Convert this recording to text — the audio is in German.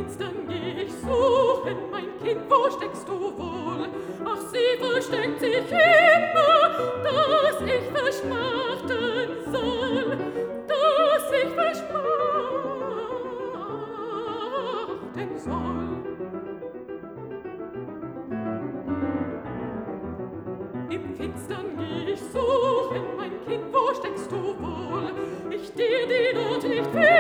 Finstern geh ich suchen, mein Kind, wo steckst du wohl? Ach, sie versteckt sich immer, dass ich verschmachten soll, dass ich verschmachten soll. Im Finstern geh ich suchen, mein Kind, wo steckst du wohl? Ich dir die dort nicht will,